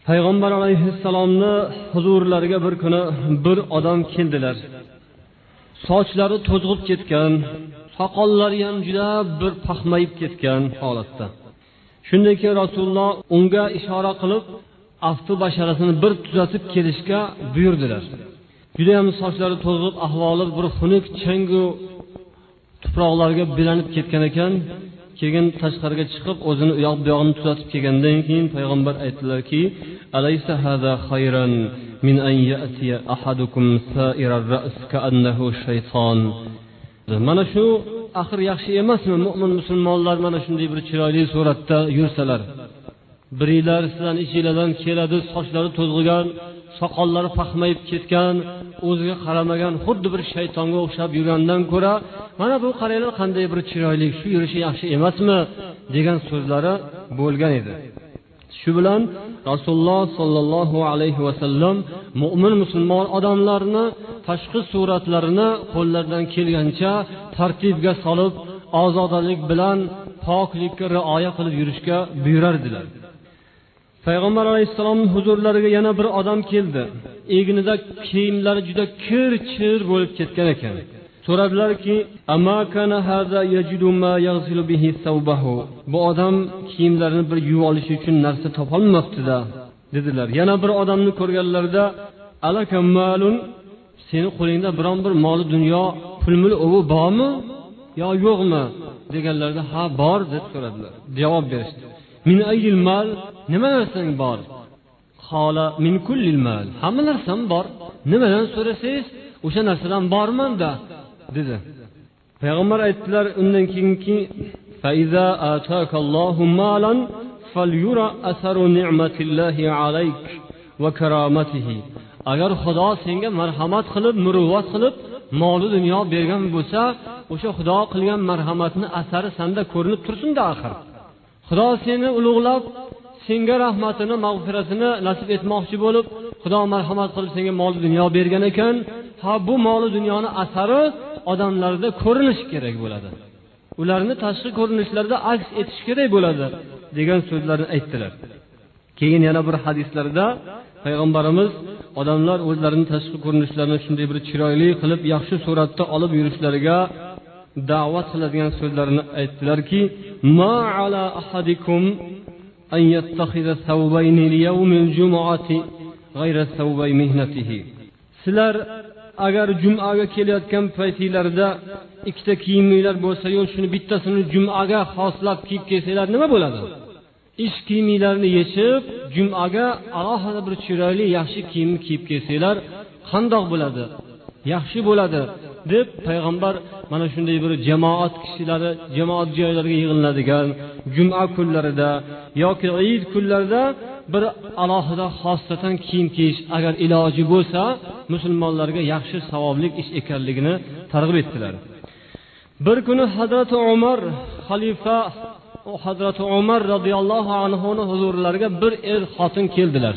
Payg'ambar alayhissalomni huzurlariga bir kuni bir odam keldilar. Sochlari to'zg'ib ketgan, soqollari ham juda bir paxmayib ketgan holatda. Shundan keyin Rasululloh unga ishora qilib, afti basharasini bir tuzatib kelishga buyurdilar. Juda ham sochlari to'zg'ib, ahvoli bir xunuk, changu tuproqlarga belanib ketgan ekan. Keyin tashqariga chiqib, o'zini u yoq bu yog'ini tuzatib kelgandan keyin payg'ambar aytdilarki: "Alaysa hada khayran min an ya'tiya ahadukum sa'irar ra's ka'annahu shayton." Mana shu axir yaxshi emasmi? Mu'min musulmonlar mana shunday bir chiroyli suratda yursalar. Birilar sizdan ichinglardan keladi, sochlari to'zg'igan, soqollari paxmayib ketgan, o'ziga qaramagan, xuddi bir shaytonga o'xshab yurgandan ko'ra, mana bu qaranglar qanday bir chiroyli, shu yurishi yaxshi emasmi degan so'zlari bo'lgan edi. Shu bilan Rasululloh sollallohu alayhi vasallam mu'min musulmon odamlarni tashqi suratlarini qo'llaridan kelgancha tartibga solib, ozodalik bilan poklikka rioya qilib yurishga buyurardilar. Payg'ambar alayhissalomning huzurlariga yana bir odam keldi. Egnida kiyimlari juda kir-chir bo'lib ketgan ekan. So'radilarki: "Amma kana hada yajidu ma yaghsilu bihi thawbahu?" Bu odam kiyimlarini bir yuvib olish uchun narsa topolmabdi-da, dedilar. Yana bir odamni ko'rganlarida: "Alaka malun?" Seni qo'lingda biron bir mol dunyo, pul-mul o'g'i bormi yo yo'qmi deganlarda: "Ha, bor" deb so'radilar. Javob berishdi. "Min ayyil mal?" Nima narsang bor? Qala min kullil mal. Hamma narsam bor. Nimadan so'rasangiz, o'sha narsadan borman-da, dedi. Payg'ambar aytdilar undan keyinki: "Fa iza atakallohu malan falyura asaru ni'matillahi alayk va karamatihi." Agar Xudo senga marhamat qilib, muruvvat qilib, mol dunyo bergan bo'lsa, o'sha Xudo qilgan marhamatni asari senda ko'rinib tursin-da axir. Xudo seni ulug'lab, senga rahmatini, mag'firatini nasib etmoqchi bo'lib, Xudo marhamat qilib senga mol dunyo bergan ekan, ha bu mol dunyoni asari odamlarda ko'rinish kerak bo'ladi. Ularni tashqi ko'rinishlarda aks etish kerak bo'ladi degan so'zlarni aytdilar. Keyin yana bir hadislarda payg'ambarimiz odamlar o'zlarining tashqi ko'rinishlarini shunday bir chiroyli qilib, yaxshi suratda olib yurishlariga da'vat qiladigan so'zlarini aytdilarki: "Ma ala ahadikum an yattakhidha thawbayni li yawmil jumu'ati ghayra thawbay mihnatihi." Sizlar agar jum'aga kelayotgan paytinglarda ikkita kiyiminglar bo'lsa-yu, shuni bittasini jum'aga xoslab kiyib kelsanglar nima bo'ladi? Ish kiyimlarini yechib, jum'aga alohida bir chiroyli, yaxshi kiyimni kiyib kelsanglar qandoq bo'ladi? Yaxshi bo'ladi deb payg'ambar mana shunday bir jamoat kishilari, jamoat joylariga yig'iladigan juma kunlarida yoki Eid kunlarida bir alohida xossatan kiyim kiyish agar iloji bo'lsa, musulmonlarga yaxshi savobli ish ekanligini targ'ib etdilar. Bir kuni Hazrat Umar xalifa Hazrat Umar radhiyallohu anhu ning huzurlariga bir xotin keldilar.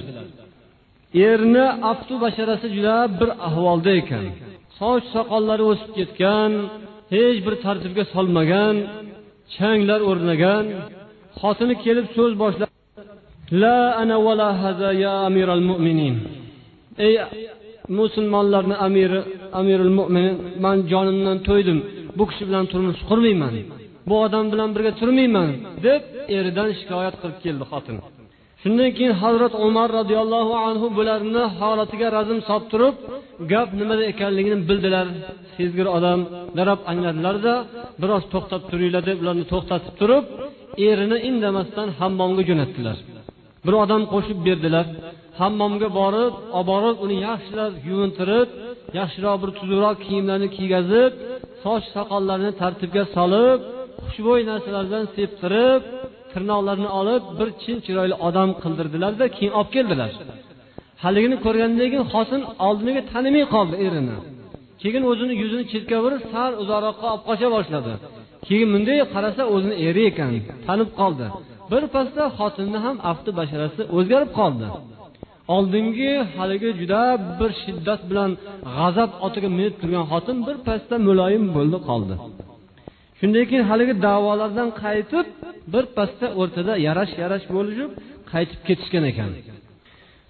Erni aftu basharasi juda bir ahvolda ekan. Soch soqollari o'sib ketgan, hech bir tartibga solmagan, changlar o'rnagan. Xotini kelib so'z boshladi: "La ana wala hada ya amiral mu'minin." Ey musulmonlarning amirul mu'minin, men jonimdan to'ydim. Bu kishi bilan turmush qurmayman. Bu odam bilan birga turmayman deb eridan shikoyat qilib keldi xotin. Shundan keyin Hazrat Umar radhiyallohu anhu bularni holatiga razm solib turib, gap nimada ekanligini bildilar. Sezgir odam darab angladilar-da, biroz to'xtab turinglar deb ularni to'xtatib turib, erini indamasdan hammomga jo'natdilar. Bir odam qo'shib berdilar. Hammomga borib, uni yaxshilab yuvintirib, yaxshiroq bir tuzukroq kiyimlarni kiygazib, soch soqollarini tartibga solib, xushbo'y narsalardan septirib, tirnoqlarini olib bir chin chiroyli odam qildirdilar-da, keyin olib keldilar. Haligini ko'rgandan keyin xotin oldiniga tanimay qoldi erini. Keyin o'zini yuzini chetga burib, sal uzoqroqqa olib qocha boshladi. Keyin bunday qarasa o'zini eri ekan, tanib qoldi. Bir pasda xotinning ham afti basharasi o'zgarib qoldi. Oldingi haligi juda bir shiddat bilan g'azab otiga minib turgan xotin bir pasda muloyim bo'ldi qoldi. Shundan keyin haligi da'volardan qaytib, bir pasda o'rtada yarash bo'lishib, qaytib ketishgan ekan.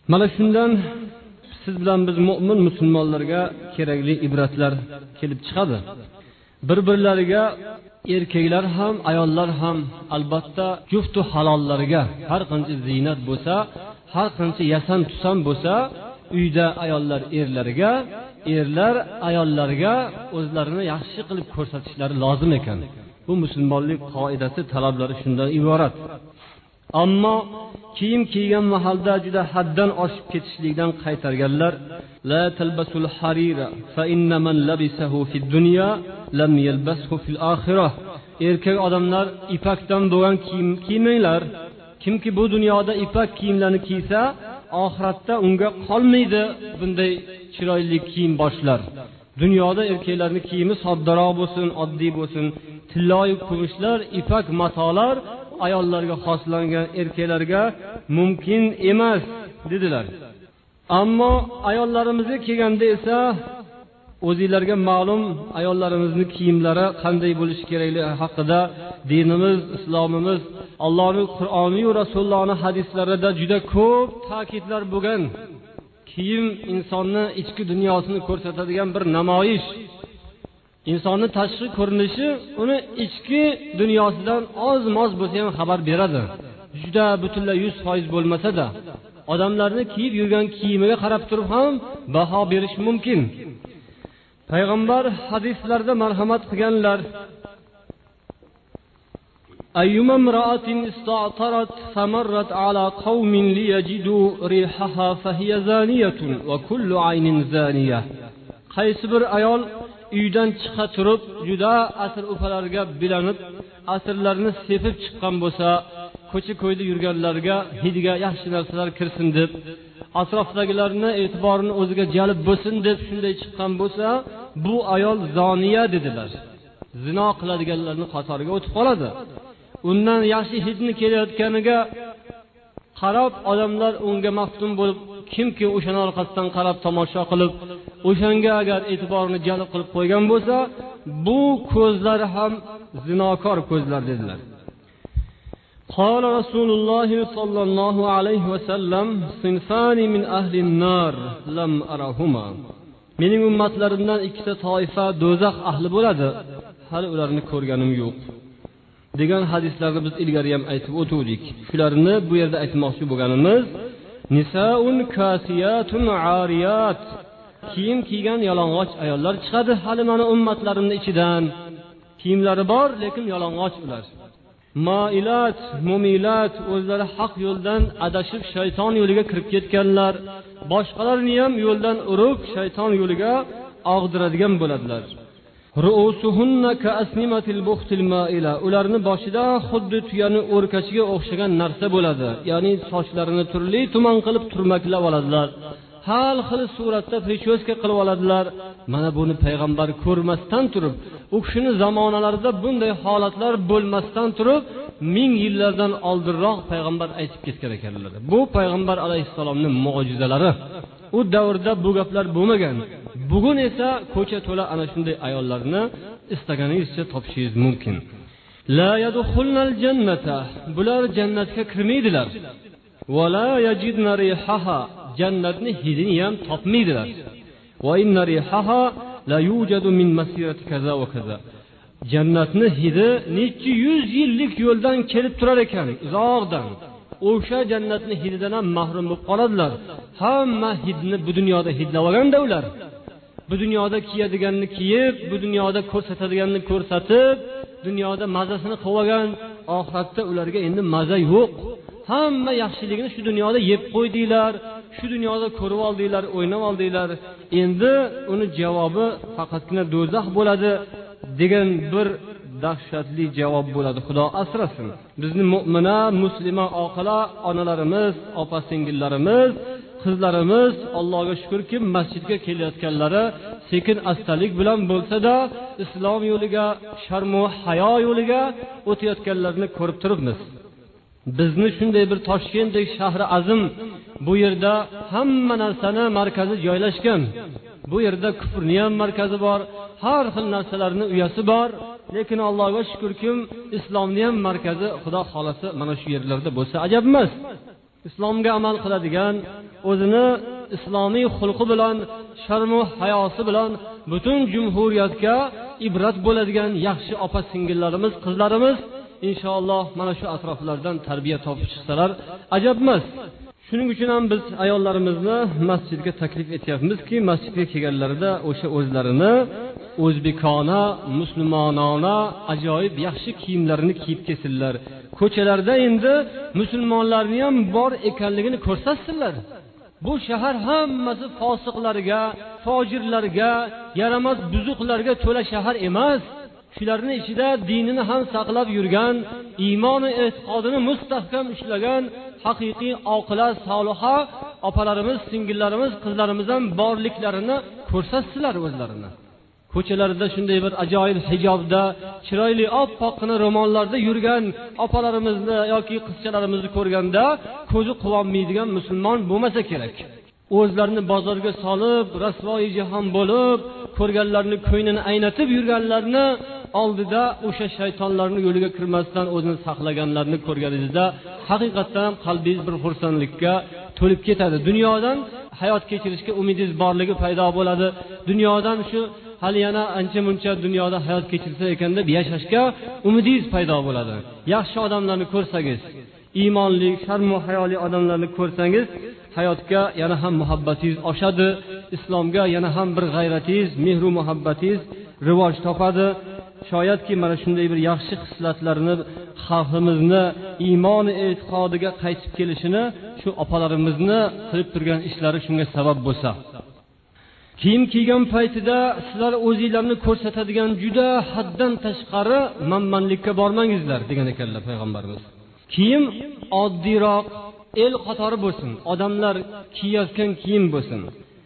Mana shundan siz bilan biz mu'min musulmonlarga kerakli ibratlar kelib chiqadi. Bir-birlariga erkaklar ham, ayollar ham albatta juftu halollariga har qancha ziynat bo'lsa, har qancha yasan tusam bo'lsa, uyda ayollar erlariga, erlar ayollarga o'zlarini yaxshi qilib ko'rsatishlari lozim ekan. Bu musulmonlik qoidasi, talablari shundan iborat. Ammo kiyim kiygan mahalda juda haddan oshib ketishlikdan qaytarganlar. La talbasul harira fa inna man labisahu fid dunya lam yalbashu fil oxirah. Erkak odamlar ipakdan bo'lgan kiyim kiymanglar. Kimki bu dunyoda ipak kiyimlarni kiysa, oxiratda unga qolmaydi bunday chiroyli kiyim boshlar. Dunyoda erkaklarning kiyimi soddaroq bo'lsin, oddiy bo'lsin, tilloy kumushlar, ipak matolar ayollarga xoslangan, erkaklarga mumkin emas dedilar. Ammo ayollarimizga kelganda esa o'zingizlarga ma'lum, ayollarimizning kiyimlari qanday bo'lishi kerakligi haqida dinimiz, islomimiz, Allohning Qur'oni va Rasulullohning hadislarida juda ko'p ta'kidlar bo'lgan. Kiyim insonni ichki dunyosini ko'rsatadigan bir namoyish. Insonning tashqi ko'rinishi uni ichki dunyosidan oz-moz bo'lsa ham xabar beradi. Juda butunlay 100% bo'lmasa-da, odamlarning kiyib yurgan kiyimiga qarab turib ham baho berish mumkin. Payg'ambar hadislarda marhamat qilganlar: Ayyuma imra'atin ista'tarat famarrat ala qaumin liyajidu rihaha fahiya zaniyatun wa kullu aynin zaniyah. Qaysi bir ayol uydan chiqa turib juda asr ufalarga bilanib, asrlarni sepib chiqqan bo'lsa, ko'cha-ko'yda yurganlarga hidiga yaxshi narsalar kirsin deb, atrofdagilarning e'tiborini o'ziga jalb bo'lsin deb shunday chiqqan bo'lsa, bu ayol zoniya dedilar. Zino qiladiganlarning qatoriga o'tib qoladi. Undan yaxshi hidni kelayotganiga qarab odamlar unga maftun bo'lib, kimki o'shaning orqasidan qarab tomosha qilib, o'shanga agar e'tiborini jalb qilib qo'ygan bo'lsa, bu ko'zlar ham zinokor ko'zlar dedilar. Qala Rasululloh sallallohu alayhi va sallam: "Sinfani min ahli an-nar lam arahuma." Mening ummatlarimdan ikkita toifa do'zax ahli bo'ladi, hali ularni ko'rganim yo'q. degan hadislarni biz ilgari ham aytib o'tdik. Shularni bu yerda aytmoqchi bo'lganimiz nisaun kasiyatun ariyat. Kiyim kiygan yalang'och ayollar chiqadi hali mana ummatlarimning ichidan. Kiyimlari bor, lekin yalang'och ular. Mailat, mumilat, o'zlari haq yo'ldan adashib shayton yo'liga kirib ketganlar. Boshqalarni ham yo'ldan urib shayton yo'liga og'diradigan bo'ladilar. Ru'usuhunna ka'asnimatil buxtil ma'ila. Ularning boshida xuddi tuyaning o'rkachiga o'xshagan narsa bo'ladi. Ya'ni sochlarini turli tuman qilib turmaklab oladilar. Har xil suratda prichoska qilib oladilar. Mana buni payg'ambar ko'rmasdan turib, u kishining zamonalarida bunday holatlar bo'lmasdan turib, 1000 yillardan oldinroq payg'ambar aytib ketgan ekanlar. Bu payg'ambar alayhissalomning mo'jizalari. U davrda bu gaplar bo'lmagan. Bugun esa ko'cha to'la ana shunday ayollarni istaganingizcha topishingiz mumkin. La yadkhulnal jannata. Bular jannatga kirmaydilar. Va la yajidna rihaha. Jannatning hidini ham topmaydilar. Va inna rihaha la yujadu min masirati kaza va kaza. Jannatning hidi necha 100 yillik yo'ldan kelib turar ekan, uzoqdan. O'sha jannatning hididan ham mahrum bo'lib qoladilar. Hamma hidni bu dunyoda hidlab olganda ular. Bu dunyoda kiyadiganni kiyib, bu dunyoda ko'rsatadiganni ko'rsatib, dunyoda mazasini qilgan, oxiratda ularga endi maza yo'q. Hamma yaxshiligini shu dunyoda yeb qo'ydinglar, shu dunyoda ko'rib oldinglar, o'ynab oldinglar. Endi uni javobi faqatgina do'zax bo'ladi degan bir dahshatli javob bo'ladi. Xudo asrasin. Bizning mu'mina, muslima, oqila onalarimiz, opa-singillarimiz, qizlarimiz Allohga shukrki masjidga kelayotganlari sekin astalik bilan bo'lsa-da islom yo'liga, sharm va hayo yo'liga o'tayotganlarni ko'rib turibmiz. Bizni shunday bir Toshkentdek shahri azim, bu yerda hamma narsani markazi joylashgan. Bu yerda kufrning ham markazi bor, har xil narsalarning uyasi bor. Lekin Allohga shukrki, islomning ham markazi Xudo xolasa mana shu yerlarda bo'lsa ajab emas. Islomga amal qiladigan, o'zini islomiy xulqi bilan, sharmu hayosi bilan butun jumhuriyatga ibrat bo'ladigan yaxshi opa singillarimiz, qizlarimiz inshaalloh mana shu atroflardan tarbiya topib chiqsalar ajab emas. Shuning uchun ham biz ayollarimizni masjidga taklif etyapmizki, masjidga kelganlarida o'sha o'zlarini o'zbekona, musulmonona ajoyib yaxshi kiyimlarini kiyib kelsinlar. Ko'chalarda endi musulmonlarning ham bor ekanligini ko'rsatsinlar. Bu shahar hammasi fosiqlarga, fojirlarga, yaramas buzuqlarga to'la shahar emas. Shularning ichida dinini ham saqlab yurgan, iymon va e'tiqodini mustahkam ushlagan haqiqiy oqila, soliha opalarimiz, singillarimiz, qizlarimiz ham borliklarini ko'rsatsinlar o'zlarini. Ko'chalarda shunday bir ajoyib hijobda, chiroyli oppoqqina ro'mollarda yurgan opalarimizni yoki qizchalarimizni ko'rganda ko'zi quvonmaydigan musulmon bo'lmasa kerak. O'zlarini bozorga solib, rasvoyi jahon bo'lib, ko'rganlarni ko'nglini aynatib yurganlarni oldida o'sha shaytonlarning yo'liga kirmasdan o'zini saqlaganlarni ko'rganingizda haqiqatan ham qalbingiz bir xursandlikka to'lib ketadi. Dunyodan hayot kechirishga umidingiz borligi paydo bo'ladi. Dunyodan shu hali yana ancha-muncha dunyoda hayot kechirsa ekan deb yashashga umidingiz paydo bo'ladi. Yaxshi odamlarni ko'rsangiz, iymonli, sharmu hayoli odamlarni ko'rsangiz, hayotga yana ham muhabbatingiz oshadi, islomga yana ham bir g'ayratingiz, mehr va muhabbatingiz rivoj topadi. Shoyatki mana shunday bir yaxshi xislatlarni xalqimizni iymon va e'tiqodiga qaytib kelishini shu opalarimizni qilib turgan ishlari shunga sabab bo'lsa. Kiyim kiygan paytida sizlar o'zingizlarni ko'rsatadigan juda haddan tashqari manmanlikka bormangizlar degan ekanlar payg'ambarimiz. Kiyim oddiyroq, el qatori bo'lsin, odamlar kiyayotgan kiyim bo'lsin.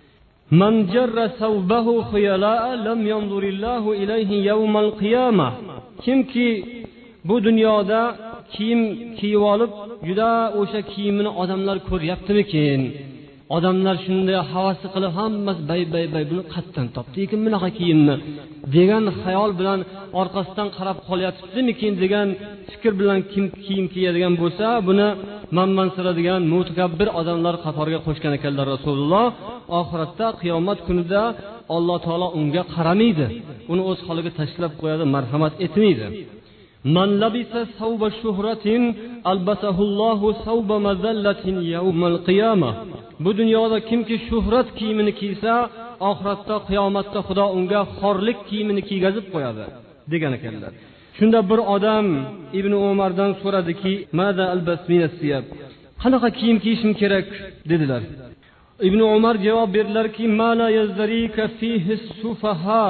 Man jarra sawbahu khuyala'a lam yanzurillahu ilayhi yawmal qiyamah. Kimki bu dunyoda kiyim kiyib olib, juda o'sha kiyimini odamlar ko'ryaptimikin? Odamlar shunday havasi qilib hammasi bay buni qayerdan topdi ekan bunaqa kiyimni degan xayol bilan orqasidan qarab qolyaptimikin degan fikr bilan kim kiyim kiyadigan bo'lsa, buni manmansiradigan mutakabbir odamlar qatoriga qo'shgan ekanlar Rasululloh. Oxiratda qiyomat kunida Alloh taolo unga qaramaydi. Uni o'z holiga tashlab qo'yadi, marhamat etmaydi. Man labisa sawba shuhratin albasahullohu sawba mazallatin yawmal qiyamah. Bu dunyoda kimki shuhrat kiyimini kiysa, oxiratda qiyomatda Xudo unga xorlik kiyimini kiygazib qo'yadi degan ekanlar. Shunda bir odam Ibn Umardan so'radiki, "Mada albasminasiyab?" Qanaqa kiyim kiyishim kerak dedilar. Ibn Umar javob berdilarki, "Ma la yazrika fihi sufaha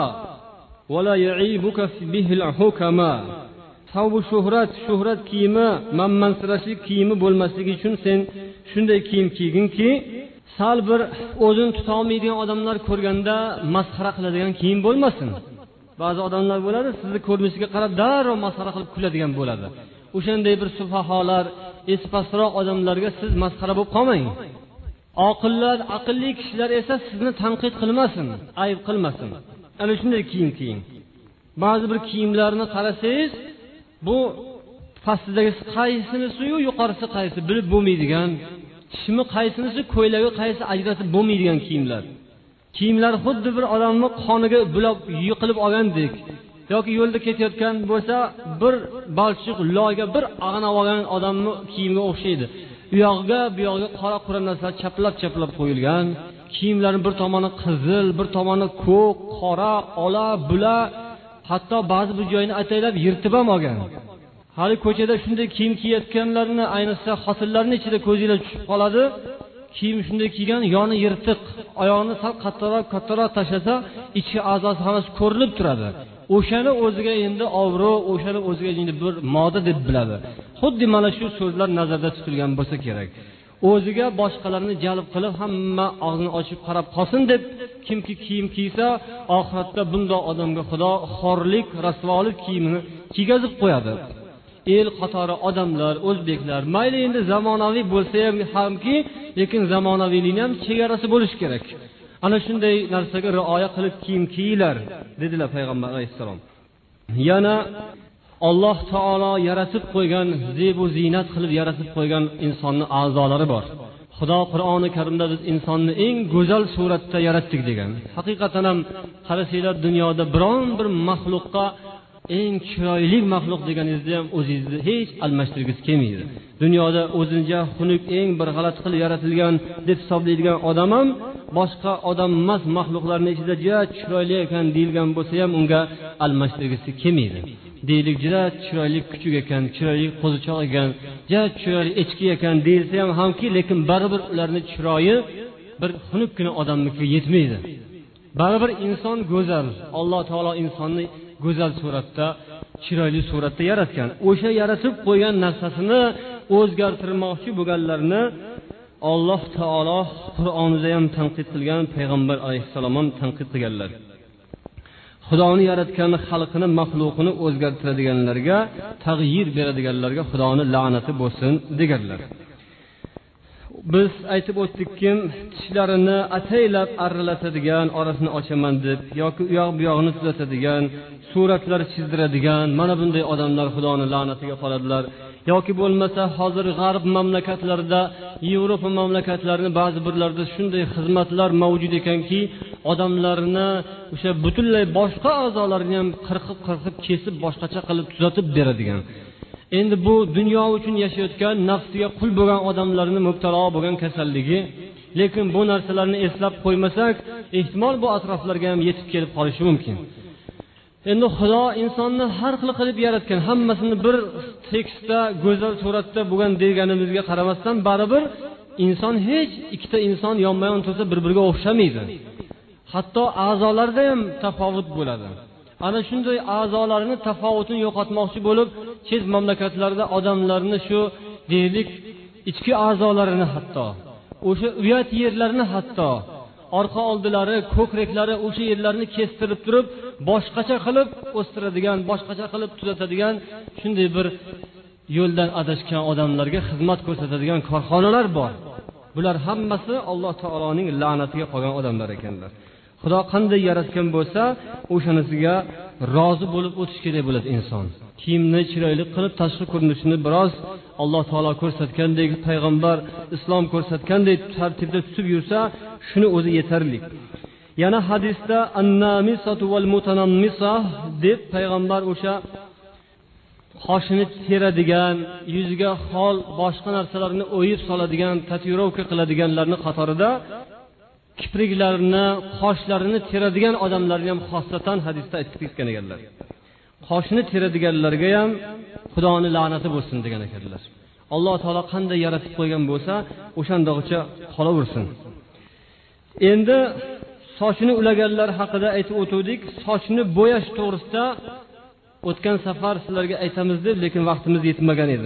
va la ya'ibuka bihi al-hukama." Savbu shuhrat kiyimi, manmansirashlik kiyimi bo'lmasligi uchun sen shunday kiyim kiyginki, sal bir o'zini tuta olmaydigan odamlar ko'rganda masxara qiladigan kiyim bo'lmasin. Ba'zi odamlar bo'ladi, sizni ko'rinishiga qarab darrov masxara qilib kuladigan bo'ladi. O'shanday bir sufaholar, espasroq odamlarga siz masxara bo'lib qolmang. Oqillar, aqlli kishilar esa sizni tanqid qilmasin, ayb qilmasin. Ana shunday kiyim kiying. Ba'zi bir kiyimlarni qarasangiz, bu pastidagi qaysinisi-yu, yuqorisi qaysi bilib bo'lmaydigan, shimi qaysinisi, ko'ylagi qaysi ajratib bo'lmaydigan kiyimlar. Kiyimlar xuddi bir odamni qoniga bulab yiqilib olgandek, yoki yo'lda ketayotgan bo'lsa, bir balchiq loyga bir ag'anab olgan odamni kiyimiga o'xshaydi. U yog'iga, bu yog'iga qora qora narsalar chaplab qo'yilgan. Kiyimlarning bir tomoni qizil, bir tomoni ko'k, qora, ola, bula, hatto ba'zi bir joyini ataylab yirtib ham olgan. Hali ko'chada shunday kiyim kiyayotganlarni, ayniqsa xotinlarning ichida ko'zingizga tushib qoladi. Kiyim shunday kiygan, yoni yirtiq, oyog'ini sal kattaroq tashlasa, ichki a'zosi hammasi ko'rinib turadi. O'shani o'ziga endi obro', o'shani o'ziga endi bir moda deb biladi. Xuddi mana shu so'zlar nazarda tutilgan bo'lsa kerak. O'ziga boshqalarni jalb qilib, hamma og'zini ochib qarab qolsin deb kimki kiyim kiysa, oxiratda bunday odamga Xudo xorlik, rasvolik kiyimini kiygazib qo'yadi. El qatori odamlar, o'zbeklar, mayli endi zamonaviy bo'lsa hamki, lekin zamonaviylikning ham chegarasi bo'lish kerak. Ana shunday narsaga rioya qilib kiyim kiyinglar dedilar payg'ambar alayhisalom. Yana Alloh taolo yaratib qo'ygan, zebu ziynat qilib yaratib qo'ygan insonning a'zolari bor. Xudo Qur'oni Karimda biz insonni eng go'zal suratda yaratdik degan. Haqiqatan ham qarasanglar dunyoda biron bir maxluqqa eng chiroyli maxluq deganingizda ham o'zingizni hech almashtirgis kelmaydi. Dunyoda o'zincha xunuk eng bir g'alati qilib yaratilgan deb hisoblaydigan odam ham boshqa odam emas maxluqlarning ichida juda chiroyli ekan deyilgan bo'lsa ham unga almashtirgisi kelmaydi. Deylik juda chiroyli kuchuk ekan, chiroyli qo'zichoq ekan, juda chiroyli echki ekan deyilsa hamki, lekin baribir ularning chiroyi bir xunukkina odamnikiga yetmaydi. Baribir inson go'zal. Alloh taolo insonni go'zal suratda, chiroyli suratda yaratgan. O'sha yaratib qo'ygan narsasini o'zgartirmoqchi bo'lganlarni Alloh taolo Qur'onida ham tanqid qilgan, payg'ambar alayhissalom ham tanqid qilganlar. Xudoni yaratgan xalqini, maxluqini o'zgartiradiganlarga, tag'yir beradiganlarga Xudoning la'nati bo'lsin deganlar. Biz aytib o'tdikki, tishlarini ataylab arrilatadigan, orasini ochaman deb yoki u yoq bu yog'ini tuzatadigan, suratlar chizdiradigan mana bunday odamlar Xudoning la'natiga qoladilar. Yoki bo'lmasa hozir g'arb mamlakatlarida, Yevropa mamlakatlarida ba'zi birlarda shunday xizmatlar mavjud ekanki, odamlarni o'sha butunlay boshqa a'zolarini ham qirqib kesib boshqacha qilib tuzatib beradigan. Endi bu dunyo uchun yashayotgan, nafsiga qul bo'lgan odamlarning mubtalo bo'lgan kasalligi. Lekin bu narsalarni eslab qo'ymasak, ehtimol bu atroflarga ham yetib kelib qolishi mumkin. Endi Xudo insonni har xil qilib yaratgan, hammasini bir tekstda, go'zal suratda bo'lgan deganimizga qaramasdan, baribir inson hech ikkita inson yonma-yon tursa bir-biriga o'xshamaydi. Hatto a'zolarda ham tafovut bo'ladi. Ana shunday a'zolarning tafovutini yo'qotmoqchi bo'lib, chet mamlakatlarda odamlarni shu deylik ichki a'zolarini hatto, o'sha uyat yerlarini hatto, orqa oldilari, ko'kraklari o'sha yerlarni kestirib turib, boshqacha qilib o'stiradigan, boshqacha qilib tuzatadigan shunday bir yo'ldan adashgan odamlarga xizmat ko'rsatadigan korxonalar bor. Bular hammasi Alloh taoloning la'natiga qolgan odamlar ekanlar. Xudo qanday yaratgan bo'lsa, o'shanisiga rozi bo'lib o'tish kerak bo'ladi inson. Kiyimni chiroyli qilib, tashqi ko'rinishini biroz Alloh taolo ko'rsatgandek, payg'ambar islom ko'rsatgandek tartibda tutib yursa, shuni o'zi yetarli. Yana hadisda an-namisatu val mutanammisa deb payg'ambar o'sha qoshini teradigan, yuziga xol boshqa narsalarni o'yib soladigan, tatuirovka qiladiganlarning qatorida kipriklarini, qoshlarini teradigan odamlarni ham xossatan hadisda aytib ketgan ekanlar. Qoshini teradiganlarga ham Xudoning la'nati bo'lsin degan ekanlar. Alloh taolo qanday yaratib qo'ygan bo'lsa, o'shandog'icha qolaversin. Endi sochini ulaganlar haqida aytib o'tdik. Sochni bo'yash to'g'risida o'tgan safar sizlarga aytamiz deb, lekin vaqtimiz yetmagan edi.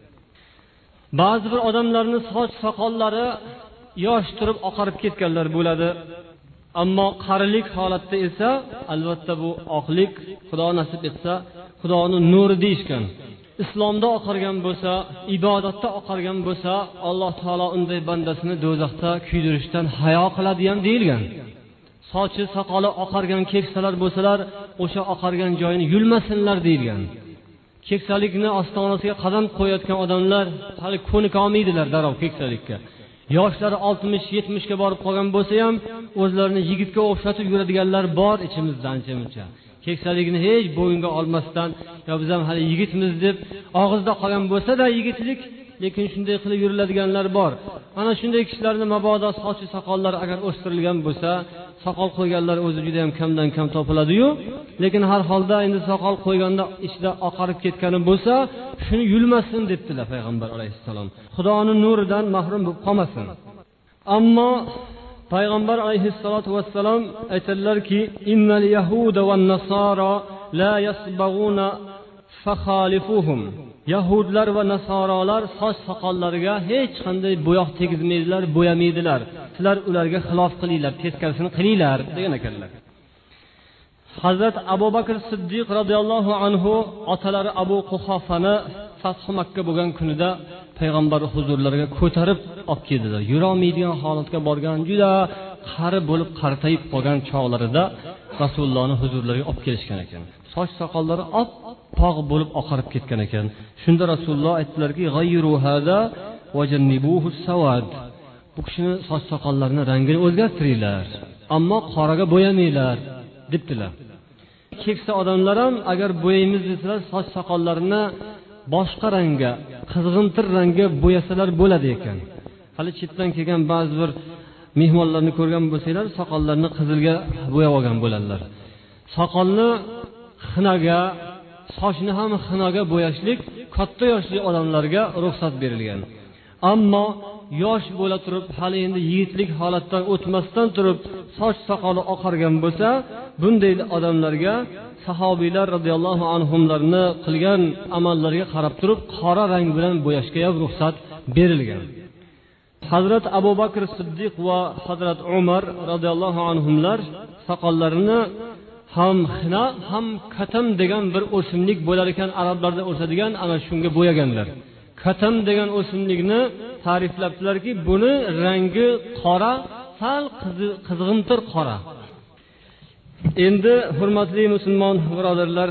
Ba'zi bir odamlarning soch soqollari yosh turib oqarib ketganlar bo'ladi. Ammo qarilik holatda esa albatta bu oqlik, Xudo nasib etsa, Xudoning nuri deyishgan. Islomda oqargan bo'lsa, ibodatda oqargan bo'lsa, Alloh taolo unday bandasini do'zaxda kuydirishdan hayo qiladi ham deyilgan. Sochi, soqoli oqargan keksalar bo'lsalar, o'sha oqargan joyini yulmasinlar deyilgan. Keksalikni ostonasiga qadam qo'yayotgan odamlar hali ko'nika olmaydilar darov keksalikka. Yoshlari 60-70 ga borib qolgan bo'lsa ham, o'zlarini yigitga o'xshatib yuradiganlar bor ichimizda ancha-muncha. Keksalikni hech bo'yinga olmasdan, yo biz ham hali yigitmiz deb og'izda qolgan bo'lsa-da yigitlik, lekin shunday qilib yuriladiganlar bor. Ana shunday kishilarning mabodo sochi soqollari agar o'stirilgan bo'lsa, soqol qo'yganlar o'zi juda ham kamdan kam topiladi-yu, lekin har holda endi soqol qo'yganda ichida oqarib ketgani bo'lsa, shuni yulmasin debdilar payg'ambar alayhissalom. Xudoning nuridan mahrum bo'lib qolmasin. Ammo payg'ambar alayhissalatu vassalom aytadilarki, innal yahuda wan nasara la yasbaguna fakhalifuhum. Yahudlar va nasoralar soch soqollariga hech qanday bo'yoq tegizmaydilar, bo'yamaydilar. Sizlar ularga xilof qilinglar, teskarisini qilinglar degan ekanlar. Hazrat Abu Bakr Siddiq radhiyallohu anhu otalari Abu Quhofani Fath Makka bo'lgan kunida payg'ambar huzurlariga ko'tarib olib keldilar. Yurolmaydigan holatga borgan, juda qari bo'lib qartayib qolgan chog'larida Rasulullohning huzurlariga olib kelishgan ekan. Soch soqollari oppoq bo'lib oqarib ketgan ekan. Shunda Rasululloh aytdilarki, "G'ayru hada wa jannibuhu sawad." bu kishini soch soqollarini rangini o'zgartiringlar, ammo qoraga bo'yamanglar debdilar. Keksa odamlar ham agar bo'yaymiz desalar, soch soqollarini boshqa rangga, qizg'intir rangga bo'yasalar bo'ladi ekan. Hali chetdan kelgan ba'zi bir mehmonlarni ko'rgan bo'lsanglar, soqollarini qizilga bo'yab olgan bo'ladilar. Soqolni xinaga, sochni ham xinaga bo'yashlik katta yoshli odamlarga ruxsat berilgan. Ammo yosh bo'la turib, hali endi yigitlik holatdan o'tmasdan turib, soch soqoli oqargan bo'lsa, bunday odamlarga sahobiylar radhiyallohu anhumlarni qilgan amallariga qarab turib, qora rang bilan bo'yashga ham ruxsat berilgan. Hazrat Abu Bakr Siddiq va Hazrat Umar radhiyallohu anhumlar soqollarini ham xina ham katam degan bir o'simlik bo'lar ekan, arablarda o'sadigan, ana shunga bo'yaganlar. Katam degan o'simlikni ta'riflabdilarki, buni rangi qora, sal qizg'intir qora. Endi hurmatli musulmon birodarlar,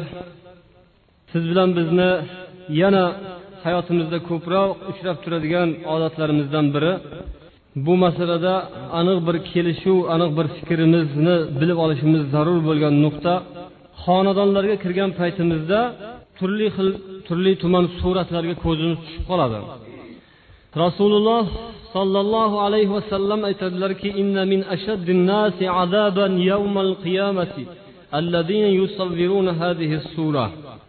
siz bilan bizni yana hayotimizda ko'proq uchrab turadigan odatlarimizdan biri, bu masalada aniq bir kelishuv, aniq bir fikrimizni bilib olishimiz zarur bo'lgan nuqta, xonadonlarga kirgan paytimizda turli xil, turli tuman suratlarga ko'zimiz tushib qoladi. Rasululloh sallallohu alayhi vasallam aytadilarki, inna min ashaddin nasi azaban yawmal qiyamati alladhina yusawwiruna hadhihi as-sura.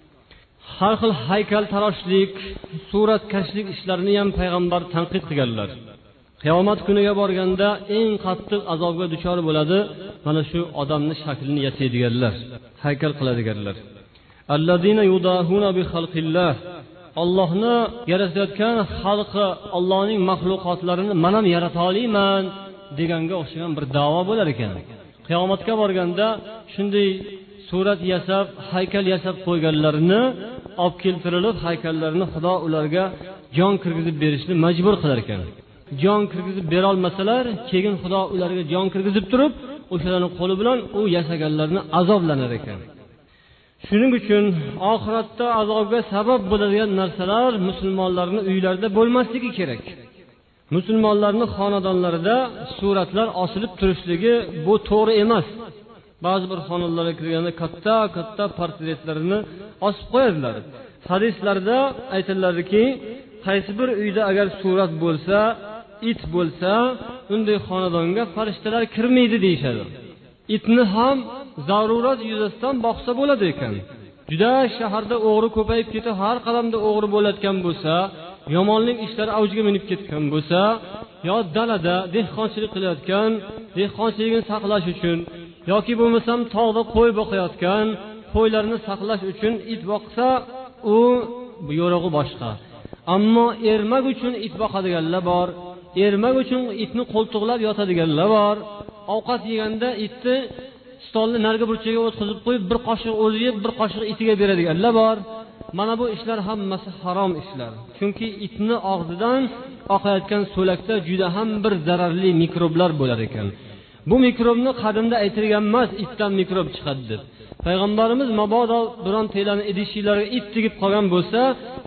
Har xil haykal taroshlik, surat kashlik ishlarini ham payg'ambar tanqid qilganlar. Qiyomat kuniga borganda eng qattiq azobga duchor bo'ladi mana shu odamning shaklini yasaydiganlar, haykal qiladiganlar. Alladina yudahuna bi xalqillah. Allohni yaratayotgan xalqi, Allohning mahluqotlarini men ham yarata olmayman deganga o'xshagan bir da'vo bo'lar ekan. Qiyomatga borganda shunday surat yasab, haykal yasab qo'yganlarini olib keltirilib, haykallarni Xudo ularga jon kirgizib berishni majbur qilar ekan. Jon kirgizib bera olmasalar, keyin Xudo ularga jon kirgizib turib, o'shalarning qo'li bilan u yasaganlarni azoblanar ekan. Shuning uchun oxiratda azobga sabab bo'ladigan narsalar musulmonlarning uylarida bo'lmasligi kerak. Musulmonlarning xonadonlarida suratlar osilib turishligi bu to'g'ri emas. Ba'zi bir xonadonlarga kirganda katta portretlarini osib qo'yadilar. Hadislarda aytiladiki, qaysi bir uyda agar surat bo'lsa, it bo'lsa, unday xonadonga farishtalar kirmaydi deyshadi. Itni ham zarurat yuzasidan boqsa bo'ladi ekan. Juda shaharda o'g'ri ko'payib ketib, har qadamda o'g'ri bo'layotgan bo'lsa, yomonlik ishlar avjiga minib ketgan bo'lsa, yo dalada dehqonchilik qilayotgan, dehqonchiligini saqlash uchun yoki bo'lmasam tog'da qo'y boqayotgan, qo'ylarni saqlash uchun it boqsa, u yo'rog'i boshqa. Ammo ermak uchun it boqadiganlar bor, ermak uchun itni qo'ltiqlab yotadiganlar bor. Ovqat yeganda itni stolni narigi burchagiga o'tkazib qo'yib, bir qoshiq o'zi yeb, bir qoshiq itiga beradiganlar bor. Mana bu ishlar hammasi harom ishlar. Chunki itni og'zidan oqayotgan so'lakda juda ham bir zararli mikroblar bo'lar ekan. Bu mikrobni qadimda aytilgan emas, itdan mikrob chiqadi deb. Payg'ambarimiz mabodo birontalarni idishlarga it tegib qolgan bo'lsa,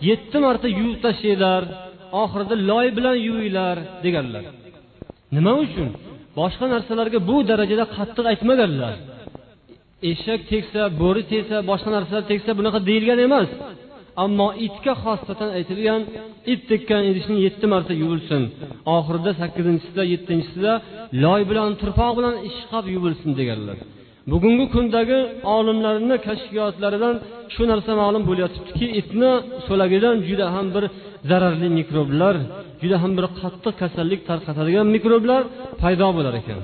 7 marta yuvib tashlaylar, oxirida loy bilan yuvinglar deganlar. Nima uchun? Boshqa narsalarga bu darajada qattiq aytmaganlar. Eshak tegsa, bo'ri tegsa, boshqa narsalar tegsa bunaqa deyilgan emas. Ammo itga xosatan aytilgan, it tekkan idishni 7 marta yuvilsin. Oxirida 8-sida, 7-sida loy bilan, turpoq bilan ishqab yuvilsin deganlar. Bugungi kundagi olimlarning kashfiyotlaridan shu narsa ma'lum bo'lyaptiki, itni so'lagidan juda ham bir zararli mikroblar, juda ham bir qattiq kasallik tarqatadigan mikroblar paydo bo'lar ekan.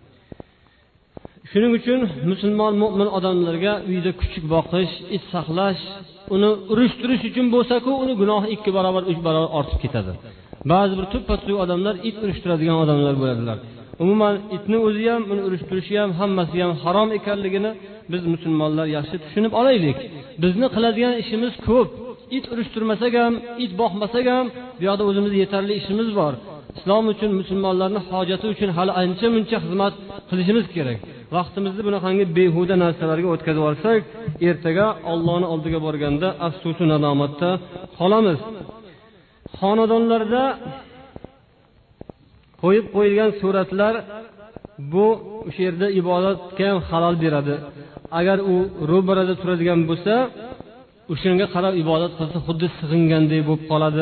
Shuning uchun musulmon mu'min odamlarga uyda kuchuk boqish, it saqlash, uni urishtirish uchun bo'lsa-ku, uni gunohi 2 barobar, 3 barobar ortib ketadi. Ba'zi bir tuppa-tup odamlar it urishtiradigan odamlar bo'ladilar. Umuman itni o'zi ham, uni urishtirishi ham hammasi ham harom ekanligini biz musulmonlar yaxshi tushunib olaylik. Bizni qiladigan ishimiz ko'p. It urishtirmasak ham, it boqmasak ham, bu yoqda o'zimiz yetarli ishimiz bor. Islom uchun, musulmonlarning hojati uchun hali ancha-muncha xizmat qilishimiz kerak. Vaqtimizni bunaqangi behuda narsalarga o'tkazib olsak, ertaga Allohning oldiga borganda afsus va nadomatda qolamiz. Xonadonlarda qo'yib qo'yilgan suratlar bu o'sha yerda ibodatga ham halol beradi. Agar u ro'barada turadigan bo'lsa, o'shanga qarab ibodat qilsa xuddi sig'ingandek bo'lib qoladi.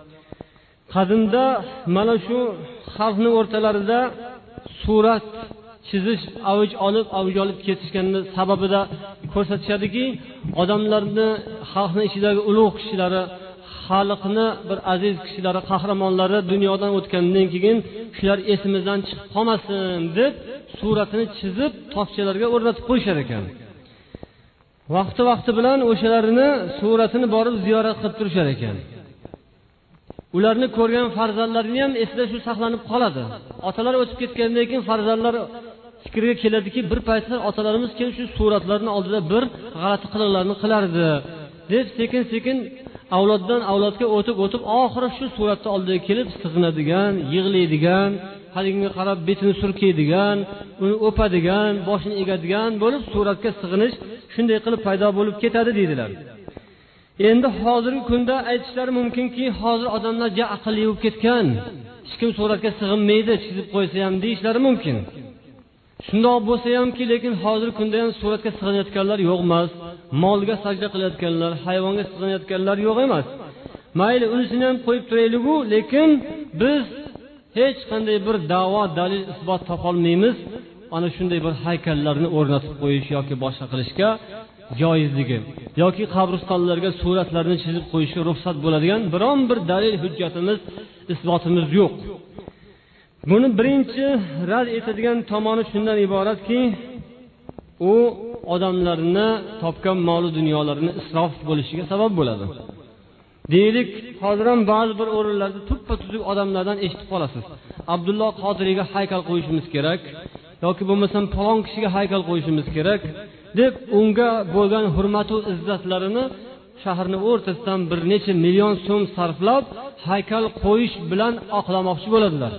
Qadimda mana shu xalqni o'rtalarida surat chizish avj olib ketishgani sababida ko'rsatishadiki, odamlarni, xalqning ichidagi ulug' kishilari, xalqni bir aziz kishilari, qahramonlari dunyodan o'tgandan keyin shular esimizdan chiqib qolmasin deb suratini chizib tokchalarga o'rnatib qo'yishar ekan. Vaqti bilan o'shalarini suratini borib ziyorat qilib turishar ekan. Ularni ko'rgan farzandlarini ham esida shu saqlanib qoladi. Otalar o'tib ketgandan keyin farzandlar fikriga keladiki, bir paytlar otalarimiz kelib shu suratlarning oldida bir g'alati qiliqlarni qilardi deb sekin avloddan avlodga o'tib oxiri shu suratni oldiga kelib sig'inadigan, yig'laydigan, haligiga qarab betini surkaydigan, uni o'padigan, boshini egadigan bo'lib suratga sig'inish shunday qilib paydo bo'lib ketadi deydilar. Endi hozirgi kunda aytishlari mumkinki, hozir odamlar ja aqlli bo'lib ketgan, hech kim suratga sig'inmaydi, chizib qo'ysa ham deyishlari mumkin. Shundoq bo'lsa hamki, lekin hozirgi kunda ham suratga sig'inayotganlar yo'q emas, molga sajda qilayotganlar, hayvonga sig'inayotganlar yo'q emas. Mayli, unisini ham qo'yib turaylik-ku, lekin biz hech qanday bir da'vo, dalil, isbot topa olmaymiz. Ana shunday bir haykallarni o'rnatib qo'yish yoki boshqa qilishga joizligi yoki qabristonlarga suratlarni chizib qo'yishga ruxsat bo'ladigan biron bir dalil, hujjatimiz, isbotimiz yo'q. Buni birinchi rad etadigan tomoni shundan iboratki, u odamlarni topgan mol dunyolarini isrof bo'lishiga sabab bo'ladi. Deylik, hozir ham ba'zi bir o'rinlarda tuppa-tuzuk odamlardan eshitib qolasiz. Abdulloh Qodiriyga haykal qo'yishimiz kerak yoki bo'lmasam falon kishiga haykal qo'yishimiz kerak deb unga bo'lgan hurmat va izzatlarini shaharni o'rtasidan bir necha million so'm sarflab haykal qo'yish bilan oqlamoqchi bo'ladilar.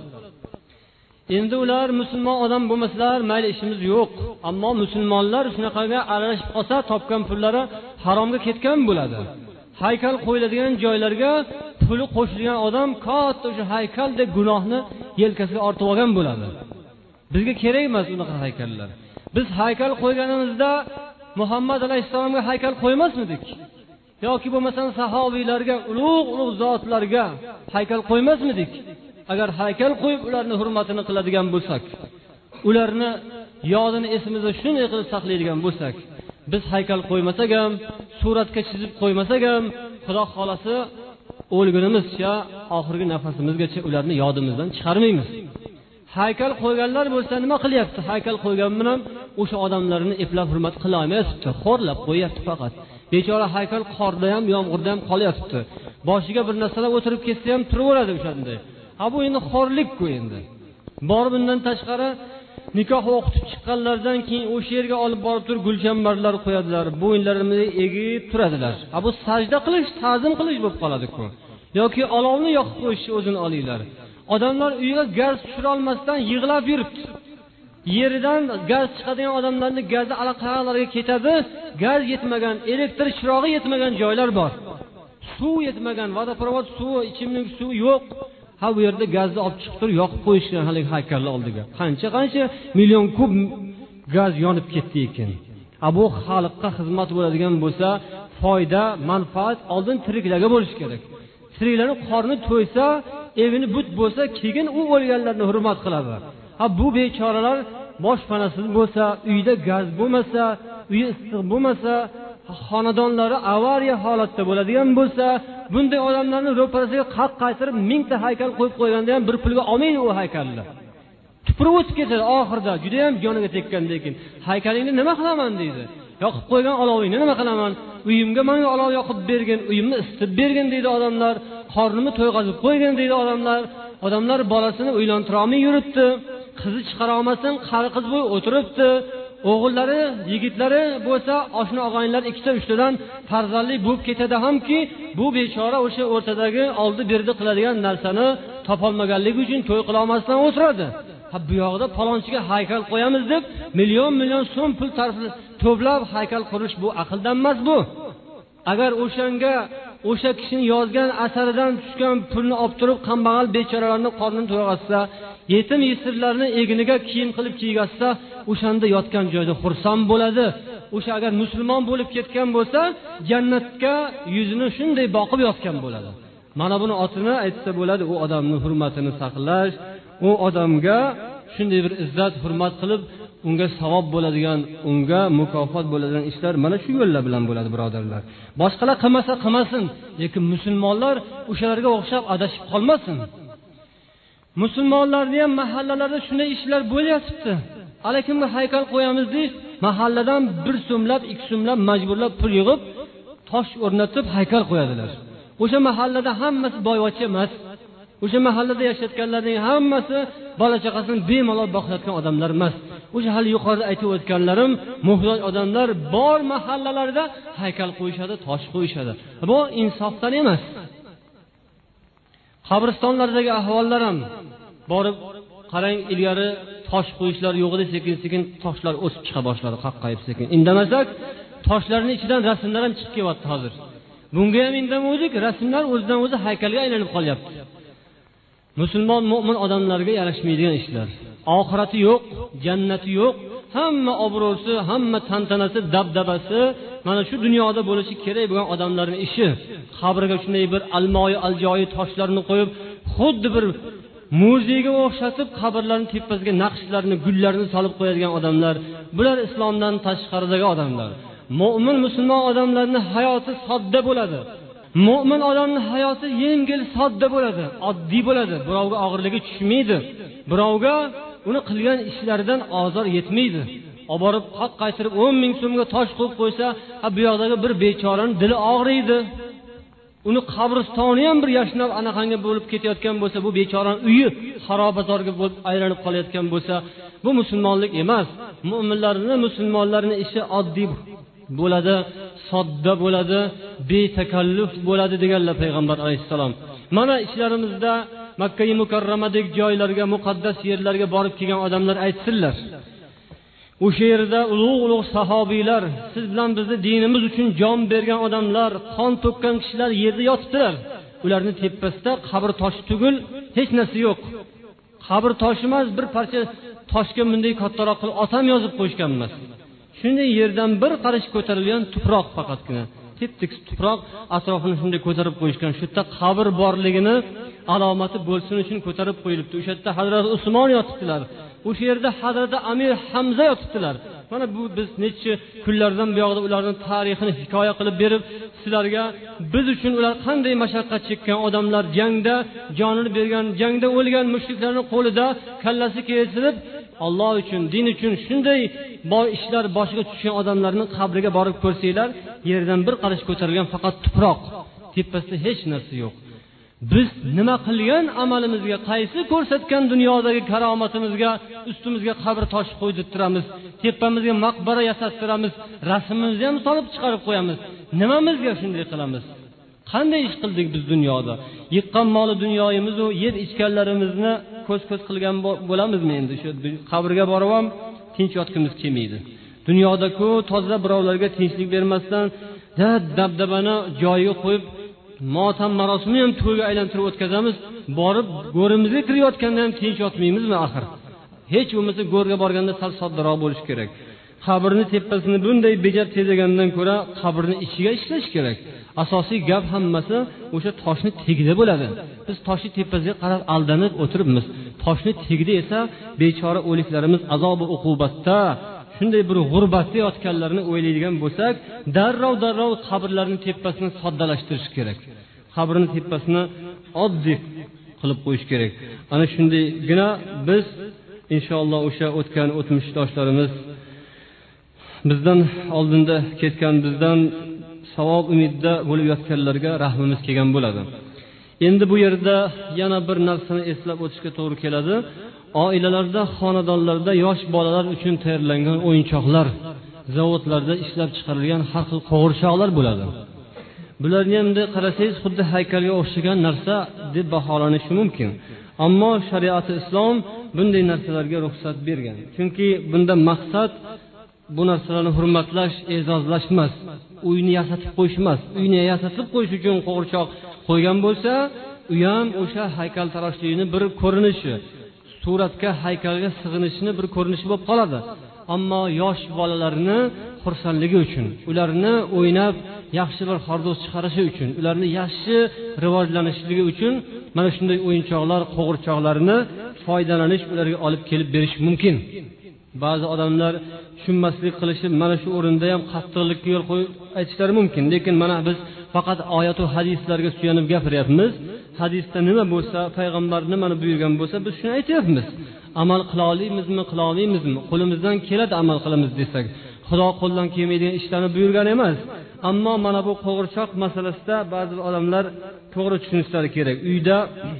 Endi ular musulmon odam bo'lmasalar, mayli, ishimiz yo'q. Ammo musulmonlar shunaqaga aralashib qolsa, topgan pullari haromga ketgan bo'ladi. Haykal qo'yiladigan joylarga puli qo'shilgan odam katta o'sha haykaldek gunohni yelkasiga ortib olgan bo'ladi. Bizga kerak emas unaqa haykallar. Biz haykal qo'yganimizda Muhammad alayhisolamga haykal qo'ymasmidik? Yoki bo'lmasam sahobiylarga, ulug' zotlarga haykal qo'ymasmidik? Agar haykal qo'yib ularni hurmatini qiladigan bo'lsak, ularni yodini esimizda shunday qilib saqlaydigan bo'lsak, biz haykal qo'ymasak ham, suratga chizib qo'ymasak ham, Xudo xolasi o'lgunimizcha, oxirgi nafasimizgacha ularni yodimizdan chiqarmaymiz. Haykal qo'yganlar bo'lsa nima qilyapti? Haykal qo'ygan bilan o'sha odamlarni eplab hurmat qila olmayapti, xo'rlab qo'yapti faqat. Bechora haykal qorda ham, yomg'irda ham qolyapti. Boshiga bir narsalar o'tirib ketsa ham turaveradi o'shanda. Bu endi xorlik-ku endi. Bor bundan tashqari nikoh o'qitib chiqqanlardan keyin o'sha yerga olib borib turib gulchambarlar qo'yadilar, bo'yinlarini egib turadilar. Bu sajda qilish, ta'zim qilish bo'lib qoladi-ku. Yoki olovni yoqib qo'yishni o'zini olinglar. Odamlar uyiga gaz tushira olmasdan yig'lab yuribdi. Yeridan gaz chiqadigan odamlarni gazi allaqalarga ketadi, gaz yetmagan, elektr chirog'i yetmagan joylar bor. Suv yetmagan, vodoprovod suvi, ichimlik suvi yo'q. Bu yerda gazni olib chiqib turib yoqib qo'yishgan hali haykallar oldiga. Qancha million kub gaz yonib ketdi ekan. Bu xalqqa xizmat bo'ladigan bo'lsa, foyda, manfaat oldin tiriklarga bo'lish kerak. Tiriklarning qorni to'ysa, evini but bo'lsa, keyin u o'lganlarni hurmat qiladi. Bu bechoralar boshpanasiz bo'lsa, uyda gaz bo'lmasa, uyi issiq bo'lmasa, xonadonlari avariya holatda bo'ladigan bo'lsa, bunday odamlarni ro'parasiga qaytirib 1000 ta haykal qo'yib qo'yganda ham bir pulga olmaydi u haykallar. Tupurib o'tib ketadi oxirida, juda ham joniga tekkandan keyin. Haykalingni nima qilaman deydi. Yoqib qo'ygan olovingni nima qilaman? Uyimga menga olov yoqib bergin, uyimni isitib bergin deydi odamlar. Qornimni to'yg'azib qo'ygan deydi odamlar. Odamlar bolasini uylantira olmay yuribdi. Qizi chiqara olmasdan qari qiz bo'y o'tiribdi. O'g'illari, yigitlari bo'lsa, oshna og'aynilar 2-3 tadan farzandli bo'lib ketadi hamki, bu bechora o'sha o'rtadagi oldi-berdi qiladigan narsani topolmaganligi uchun to'y qila olmasdan o'tiradi. Bu yoqda palonchiga haykal qo'yamiz deb million so'm pul to'plab haykal qurish bu aqldan emas bu. Agar o'shanga o'sha kishining yozgan asaridan tushgan pulni olib turib kambag'al bechoralarni qornini to'yg'azsa, yetim yesirlarni egniga kiyim qilib kiygazsa, o'shanda yotgan joyda xursand bo'ladi. O'sha agar musulmon bo'lib ketgan bo'lsa, jannatga yuzini shunday boqib yotgan bo'ladi. Mana buni otini aytsa bo'ladi, u odamning hurmatini saqlash, u odamga shunday bir izzat, hurmat qilib, unga savob bo'ladigan, unga mukofot bo'ladigan ishlar mana shu yo'llar bilan bo'ladi, birodarlar. Boshqalar qilmasa qilmasin, lekin musulmonlar o'shalarga o'xshab adashib qolmasin. Musulmonlarning ham mahallalarda shunday ishlar bo'lyapti. Alakimga haykal qo'yamiz deb, mahalladan 1 so'mlab, 2 so'mlab majburlab pul yig'ib, tosh o'rnatib haykal qo'yadilar. O'sha mahallada hammasi boyvachcha emas. O'sha mahallada yashayotganlarning hammasi bola chaqasini bemalol boqayotgan odamlar emas. O'sha hali yuqorida aytib o'tganlarim, muhtoj odamlar bor mahallalarda haykal qo'yishadi, tosh qo'yishadi. Bu insofdan emas. Qabristonlardagi ahvollar ham borib qarang, ilgari tosh qo'yishlar yo'q edi, sekin-sekin toshlar o'sib chiqa boshladi, qaqqayib sekin. Indamasak, toshlarning ichidan rasmlar ham chiqib kelyapti hozir. Bunga ham indamadik, rasmlar o'zidan o'zi haykalga aylanib qolyapti. Musulmon mu'min odamlarga yarashmaydigan ishlar. Oxirati yo'q, jannati yo'q. Hamma obro'si, hamma tantanasi, dabdabasi mana shu dunyoda bo'lishi kerak bo'lgan odamlarning ishi. Qabrga shunday bir almoyi aljoyi toshlarni qo'yib, xuddi bir muzeyga o'xshatib qabrlarning tepasiga naqshlarni, gullarni solib qo'yadigan odamlar. Bular islomdan tashqaridagi odamlar. Mu'min musulmon odamlarning hayoti sodda bo'ladi. Mu'min odamning hayoti yengil, sodda bo'ladi, oddiy bo'ladi. Birovga og'irligi tushmaydi. Birovga uni qilgan ishlaridan ozor yetmaydi. Oborib qaytirib 10 ming so'mga tosh qo'yib qo'ysa, bu yoqdagi bir bechoraning dili og'riydi. Uni qabristoni ham bir yashnab anaqangi bo'lib ketayotgan bo'lsa, bu bechoraning uyi xarobazorga bo'lib aylanib qolayotgan bo'lsa, bu musulmonlik emas. Musulmonlarning ishi oddiy bo'ladi, sodda bo'ladi, betakalluf bo'ladi deganlar payg'ambar alayhissalom. Mana ishlarimizda Makka-i Mukarramadagi joylarga, muqaddas yerlarga borib kelgan odamlar aytsinlar. O'sha yerda ulug' sahobiylar, siz bilan bizni dinimiz uchun jon bergan odamlar, qon to'kkan kishilar yerda yotibdilar. Ularning tepasida qabr toshi tugul hech narsa yo'q. Qabr toshi emas, bir parcha toshga bunday kattaroq qilib otam yozib qo'yishgan emas. Shunday yerdan bir qarish ko'tarilgan tuproq faqatgina. Tep-tekis tuproq atrofini shunday ko'tarib qo'yishgan. Shu yerda qabr borligini alomati bo'lsin uchun ko'tarib qo'yilibdi. O'sha yerda Hazrat Usmon yotibdilar. O'sha yerda Hazrat Amir Hamza yotibdilar. Mana bu biz necha kunlardan buyoqda ularning tarixini hikoya qilib berib, sizlarga biz uchun ular qanday mashaqqat chekkan odamlar, jangda jonini bergan, jangda o'lgan mushriklarning qo'lida kallasi kesilib, Alloh uchun, din uchun shunday boy ishlar boshiga tushgan odamlarning qabriga borib ko'rsanglar, yerdan bir qarish ko'tarilgan faqat tuproq, tepasida hech narsa yo'q. Biz nima qilgan amalimizga, qaysi ko'rsatgan dunyodagi karomatimizga ustimizga qabr toshi qo'ydirtiramiz, tepamizga maqbara yasattiramiz, rasmimizni ham solib chiqarib qo'yamiz. Nimamizga shunday qilamiz? Qanday ish qildik biz dunyoda? Yiqqan moli dunyoyimiz u yer ichkanlarimizni ko'z-ko'z qilgan bo'lamizmi endi? Shu qabrga borib ham tinch yotgimiz kelmaydi. Dunyoda-ku toza birovlarga tinchlik bermasdan dabdabani joyiga qo'yib, motam marosimi ham to'yga aylantirib o'tkazamiz. Borib go'rimizga kirayotganda ham tinch yotmaymizmi axir? Hech bo'lmasa go'rga borganda sal soddaroq bo'lish kerak. Qabrni tepasini bunday bejar tezagandan ko'ra qabrni ichiga ishlash kerak. Asosiy gap hammasi o'sha toshni tagida bo'ladi. Biz toshni tepasiga qarab aldanib o'tiribmiz. Toshni tagida esa bechora o'liklarimiz azob-u uqubatda, shunday bir g'urbatda yotganlarini o'ylaydigan bo'lsak, darrov qabrlarning tepasini soddalashtirish kerak. Qabrning tepasini oddiy qilib qo'yish kerak. Ana shundaygina biz inshaalloh o'sha o'tgan o'tmishdoshlarimiz, bizdan oldinda ketgan, bizdan savob umidda bo'lib yotganlarga rahmimiz kelgan bo'ladi. Endi bu yerda yana bir narsani eslab o'tishga to'g'ri keladi. Oilalarda, xonadonlarda yosh bolalar uchun tayyorlangan o'yinchoqlar, zavodlarda ishlab chiqarilgan har xil qo'g'irchoqlar bo'ladi. Bularni ham qarasangiz xuddi haykalga o'xshagan narsa deb baholanishi mumkin. Ammo shariat islom bunday narsalarga ruxsat bergan. Chunki bunda maqsad bu narsalarni hurmatlash, e'zozlash emas, uyni yasatib qo'yish emas. Uyni yasatib qo'yish uchun qo'g'irchoq qo'ygan bo'lsa, u ham o'sha haykaltaroshlikning bir ko'rinishi, suratga, haykalga sig'inishni bir ko'rinishi bo'lib qoladi. Ammo yosh bolalarni xursandligi uchun, ularni o'ynab yaxshi bir hordiq chiqarishi uchun, ularni yaxshi rivojlanishligi uchun mana shunday o'yinchoqlar, qo'g'irchoqlarni foydalanish, ularga olib kelib berish mumkin. Ba'zi odamlar tushunmaslik qilishib, mana shu o'rinda ham qattiqlikka yo'l qo'yib aytishlari mumkin. Lekin mana biz faqat oyat va hadislarga suyanib gapiryapmiz. Hadisda nima bo'lsa, payg'ambar nimani buyurgan bo'lsa, biz shuni aytyapmiz. Amal qila olamizmi, qila olmaymizmi? Qo'limizdan keladi amal qilamiz desak, Xudo qo'ldan kelmaydigan ishlarni buyurgan emas. Ammo mana bu qo'g'irchoq masalasida ba'zi odamlar to'g'ri tushunishlari kerak. Uyda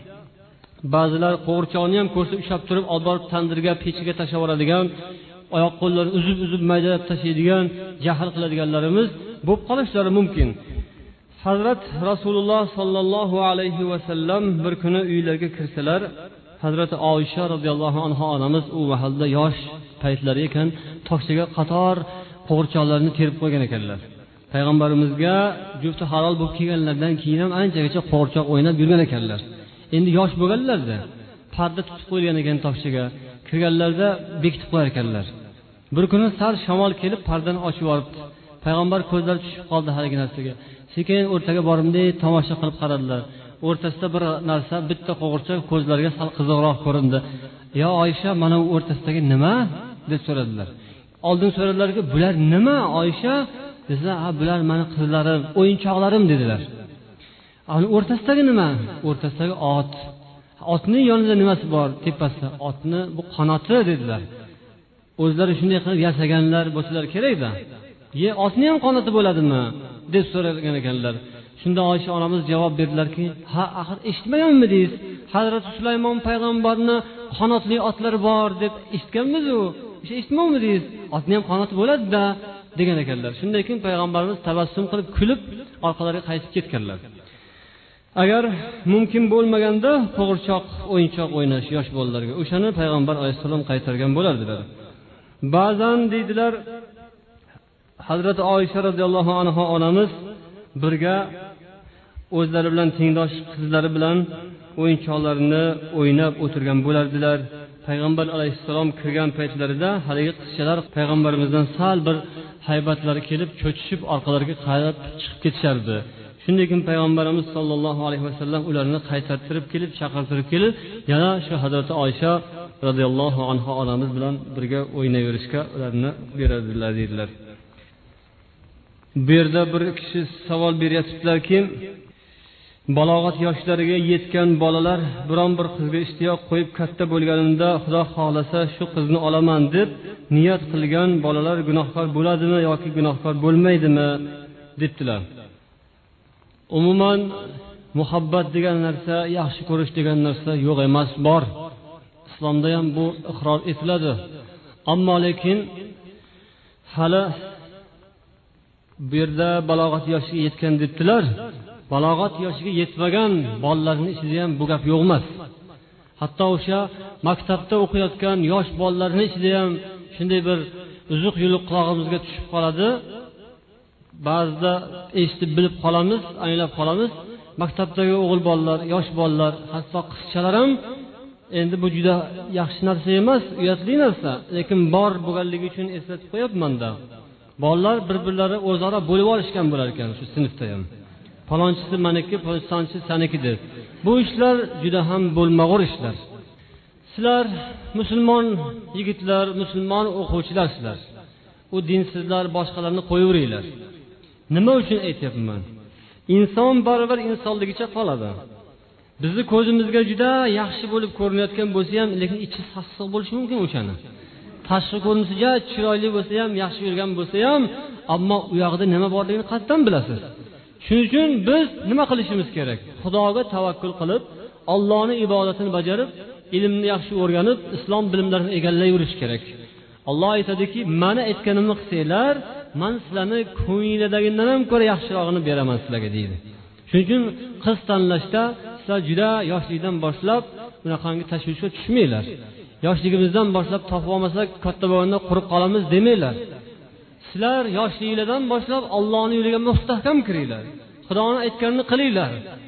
ba'zilar qo'g'irchoqni ham ko'rsa ushlab turib, olib borib tandirga, pechiga tashlab yuboradigan, oyoq qo'llarini uzib maydalab tashlaydigan, jahl qiladiganlarimiz bo'lib qolishlari mumkin. Hazrat Rasululloh sallallohu alayhi va sallam bir kuni uylarga kirsalar, Hazrat Oysha radhiyallohu anha onamiz u mahalda yosh paytlari ekan, toshchaga qator qo'g'irchoqlarni terib qo'ygan ekanlar. Payg'ambarimizga jufti halol bo'lib kelganlardan keyin ham anchagacha qo'g'irchoq o'ynab yurgan ekanlar. Endi yosh bo'lganlarda parda tutib qo'ygan ekan toshchaga. Kirganlarda bekitib qo'yar ekanlar. Bir kuni sal shamol kelib pardani ochib yuboribdi. Payg'ambar ko'zlari tushib qoldi haligi narsaga. Sekin o'rtaga borimda tomosha qilib qaradilar. O'rtasida bir narsa, bitta qo'g'irchoq ko'zlariga sal qiziqroq ko'rindi. "Ya Oysha, mana bu o'rtasidagi nima?" deb so'radilar. Oldin so'radilarki, "Bular nima, Oysha?" Dedilar, "Ha, bular meni qizlarim, o'yinchoqlarim" dedilar. "Ani o'rtasidagi nima?" "O'rtasidagi ot." "Otning yonida nimasi bor?" "Tepasida." "Otni bu qanoti" dedilar. O'zlari shunday qilib yasaganlar bo'lsalar kerak-da. "Ye, otning ham qanoti bo'ladimi?" deb so'ragan ekanlar. Shunda Oysha onamiz javob berdilarki, "Ha, axir eshitmaganmidingiz? Hazrat Sulaymon payg'ambarning qanotli otlari bor deb eshitganmiz-ku. Eshitmaganmidingiz? Otning ham qanoti bo'ladi-da" degan ekanlar. Shundan keyin payg'ambarimiz tabassum qilib kulib orqalariga qaytib ketganlar. Agar mumkin bo'lmaganda qo'g'irchoq, o'yinchoq o'ynash yosh bolalarga, o'shani payg'ambar alayhisalom qaytargan bo'lardilar. Ba'zan deydilar, Hazrat Oysha radhiyallohu anha onamiz birga o'zlari bilan tengdosh qizlari bilan o'yinchoqlarini o'ynab o'tirgan bo'lardilar. Payg'ambar alayhisalom kirgan paytlarida haligi qizchalar payg'ambarimizdan sal bir haybatlari kelib, cho'chishib orqalariga qarab chiqib ketishardi. Shunday ekan payg'ambarimiz sollallohu alayhi vasallam ularni qaytartirib kelib, chaqirtirib kelib, yana shu Hazrat Oysha radhiyallohu anha onamiz bilan birga o'ynayverishga ularni beradilar dedilar. Bu yerda bir kishi savol beryaptilarki, balog'at yoshlariga yetgan bolalar biron bir qizga ishtiyoq qo'yib katta bo'lganimda Xudo xolasa shu qizni olaman deb niyat qilgan bolalar gunohkor bo'ladimi yoki gunohkor bo'lmaydimi debdilar. Umuman muhabbat degan narsa, yaxshi ko'rish degan narsa yo'q emas, bor. Islomda ham bu iqror etiladi. Ammo lekin hali bu yerda balog'at yoshiga yetgan debdilar. Balog'at yoshiga yetmagan bolalarning ichida ham bu gap yo'q emas. Hatto o'sha maktabda o'qiyotgan yosh bolalarning ichida ham shunday bir uzuq yuluq qulog'imizga tushib qoladi. Ba'zida eshitib bilib qolamiz, anglab qolamiz. Maktabdagi o'g'il bolalar, yosh bolalar, hatto qizchalar ham endi bu juda yaxshi narsa emas, uyatli narsa, lekin bor bo'lganligi uchun eslatib qo'yapman-da. Bolalar bir-birlari o'zaro bo'lib olishgan bo'lar ekan shu sinfda ham. Falonchisi meniki, falonchisi saniki deb. Bu ishlar juda ham bo'lmag'ur ishlar. Sizlar musulmon yigitlar, musulmon o'quvchilarsizlar. U dinsizlar boshqalarni qo'yaveringlar. Nima uchun aytyapman? Inson baribir insonligicha qoladi. Bizni ko'zimizga juda yaxshi bo'lib ko'rinayotgan bo'lsa ham, lekin ichi sassiq bo'lishi mumkin o'shani. Tashqi ko'rinishi juda chiroyli bo'lsa ham, yaxshi yurgan bo'lsa ham, ammo u yoqda nima borligini qatdan bilasiz. Shuning uchun biz nima qilishimiz kerak? Xudoga tavakkul qilib, Allohning ibodatini bajarib, ilmni yaxshi o'rganib, islom bilimlarini egallayverish kerak. Alloh aytadiki, "Meni aytganimni qilsanglar, men sizlarni ko'ngildagidan ham ko'ra yaxshirog'ini beraman sizlarga" deydi. Shuning uchun qiz tanlashda sizlar juda yoshlikdan boshlab bunaqangi tashvishga tushmanglar. Yoshligimizdan boshlab topib olmasak, katta bo'lganda qurib qolamiz demanglar. sizlar yoshliklardan boshlab Allohning yo'liga mustahkam kiringlar. Xudoning aytganini qilinglar.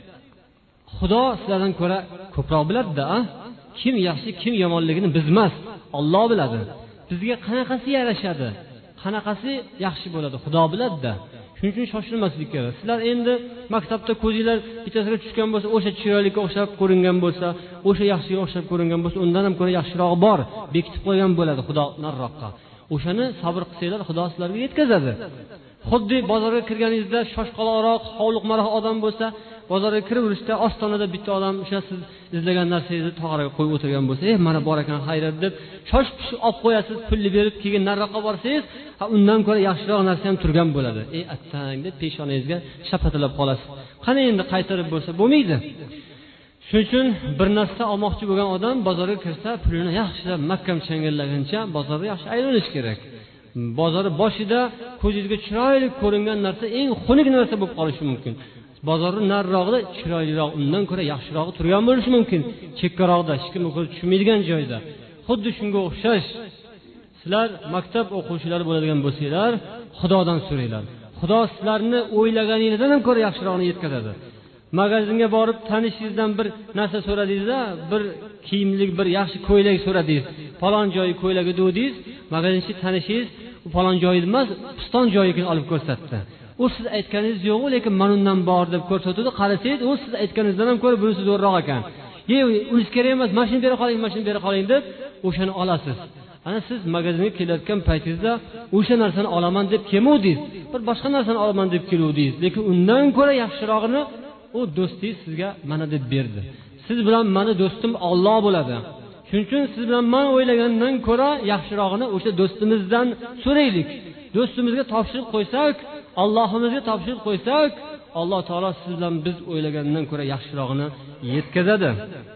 Xudo sizlardan ko'ra ko'proq biladi-da. Kim yaxshi, kim yomonligini biz emas, Alloh biladi. Bizga qanaqasi yarashadi, qanaqasi yaxshi bo'ladi, Xudo biladi-da. Shuning uchun shoshilmaslik kerak. Sizlar endi maktabda ko'zinglar bittasiga tushgan bo'lsa, o'sha chiroyliga o'xshab ko'ringan bo'lsa, o'sha yaxshiga o'xshab ko'ringan bo'lsa, undan ham ko'ra yaxshirog'i bor, bekitib qo'ygan bo'ladi Xudo nariroqqa. O'shani sabr qilsanglar, Xudo sizlarga yetkazadi. Xuddi bozorga kirganingizda shoshqaloqroq, hovliqmaroq odam bo'lsa, bozorga kiraverishda ostonada bitta odam o'sha siz izlagan narsangizni tog'araga qo'yib o'tirgan bo'lsa, mana bor ekan, xayriyat deb shosh-pish olib qo'yasiz, pulni berib, keyin nariroqqa borsangiz, undan ko'ra yaxshiroq narsa ham turgan bo'ladi. Attang deb peshonangizga shapatilab qolasiz. Qani endi qaytarib bo'lsa bo'lmaydi. Shuning uchun bir narsa olmoqchi bo'lgan odam bozorga kirsa, pulini yaxshilab mahkam changallaguncha bozorda yaxshi aylanish kerak. Bozor boshida ko'zingizga chiroyli ko'ringan narsa eng xunuk narsa bo'lib qolishi mumkin. Bozorning nariroqda chiroyliroq, undan ko'ra yaxshiroq turgan bo'lishi mumkin. Chekkaroqda, hech kim ko'z tushmaydigan joyda. Xuddi shunga o'xshash. Sizlar maktab o'quvchilari bo'ladigan bo'lsanglar, Xudodan so'ranglar. Xudo sizlarni o'ylaganingizdan ham ko'ra yaxshiroqni yetkazadi. Magazinga borib tanishingizdan bir narsa so'radingiz-da, bir kiyimlik, bir yaxshi ko'ylak so'radingiz. Falon joyi ko'ylagi dedingiz, magazinchi tanishingiz u falon joyi emas, piston joyini olib ko'rsatdi. U siz aytganingiz yo'q, lekin men undan bor deb ko'rsatdi. Qarasangiz, u siz aytganingizdan ham ko'ra bunisi zo'rroq ekan. Unisi kerak emas, mashina bera qoling, mashina bera qoling deb o'shani olasiz. Ana siz magazinga kelayotgan paytingizda o'sha narsani olaman deb kelmovdingiz. Bir boshqa narsani olaman deb keluvdingiz, lekin undan ko'ra yaxshirog'ini u do'stingiz sizga mana deb berdi. Siz bilan meni do'stim Alloh bo'ladi. Shuning uchun siz bilan men o'ylagandan ko'ra yaxshirog'ini o'sha do'stimizdan so'raylik. Do'stimizga topshirib qo'ysak, Allohimizga topshirib qo'ysak, Alloh taolo siz bilan biz o'ylagandan ko'ra yaxshirog'ini yetkazadi.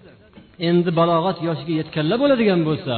Endi balog'at yoshiga yetganlar bo'ladigan bo'lsa,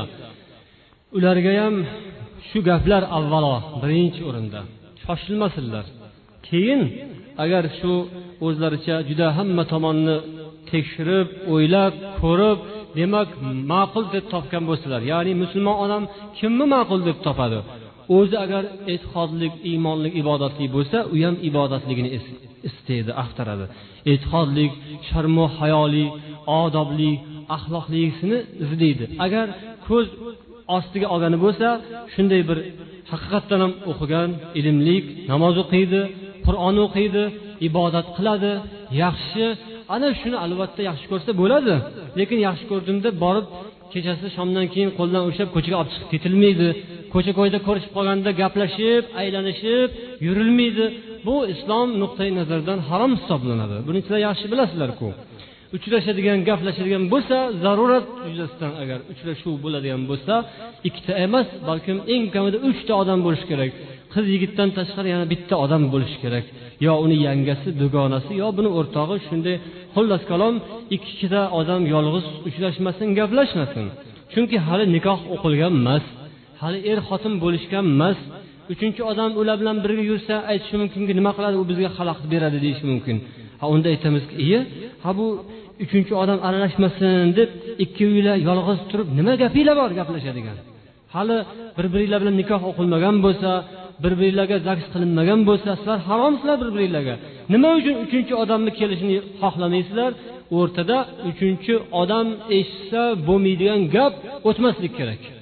ularga ham shu gaplar avvalo birinchi o'rinda. Shoshilmasinlar. Keyin agar shu o'zlaricha juda hamma tomonni tekshirib, o'ylab, ko'rib, demak ma'qul deb topgan bo'lsalar, ya'ni musulmon odam kimni ma'qul deb topadi? O'zi agar e'tiqodlik, iymonlik, ibodatli bo'lsa, u ham ibodatligini istaydi, axtaradi. E'tiqodlik, sharmu hayoli, odobli, axloqlisini izlaydi. Agar ko'z ostiga olgani bo'lsa, shunday bir haqiqatdan ham o'qigan, ilmlik, namoz o'qiydi, Qur'on o'qiydi, ibodat qiladi, yaxshi, ana shuni albatta yaxshi ko'rsa bo'ladi. Lekin yaxshi ko'rdimda borib kechasi shomdan keyin qo'ldan ushlab ko'chaga olib chiqib ketilmaydi. Ko'cha-ko'yda ko'rishib qolganda gaplashib, aylanishib yurilmaydi. Bu islom nuqtai nazaridan harom hisoblanadi. Buni sizlar yaxshi bilasizlar-ku. Uchrashadigan, gaplashadigan bo'lsa, zarurat yuzasidan agar uchrashuv bo'ladigan bo'lsa, ikkita emas, balkim eng kamida 3 ta odam bo'lish kerak. Qiz yigitdan tashqari yana bitta odam bo'lish kerak. Yo uni yangasi, dugonasi, yo buni o'rtog'i, shunday xullas kalom ikkita odam yolg'iz uchrashmasin, gaplashmasin. Chunki hali nikoh o'qilgan emas, hali er-xotin bo'lishgan emas. Uchinchi odam ular bilan birga yursa, aytishi mumkinki, nima qiladi, u bizga xalaqit beradi deyish mumkin. Unda aytamizki, bu uchinchi odam aralashmasin deb ikkovinglar yolg'iz turib nima gapinglar bor gaplashadigan. Hali bir-biringlar bilan nikoh o'qilmagan bo'lsa, bir-biringlarga zaks qilinmagan bo'lsa, sizlar haromsizlar bir-biringlarga. Nima uchun uchinchi odamni kelishini xohlamaysizlar? O'rtada uchinchi odam eshitsa bo'lmaydigan gap o'tmaslik kerak.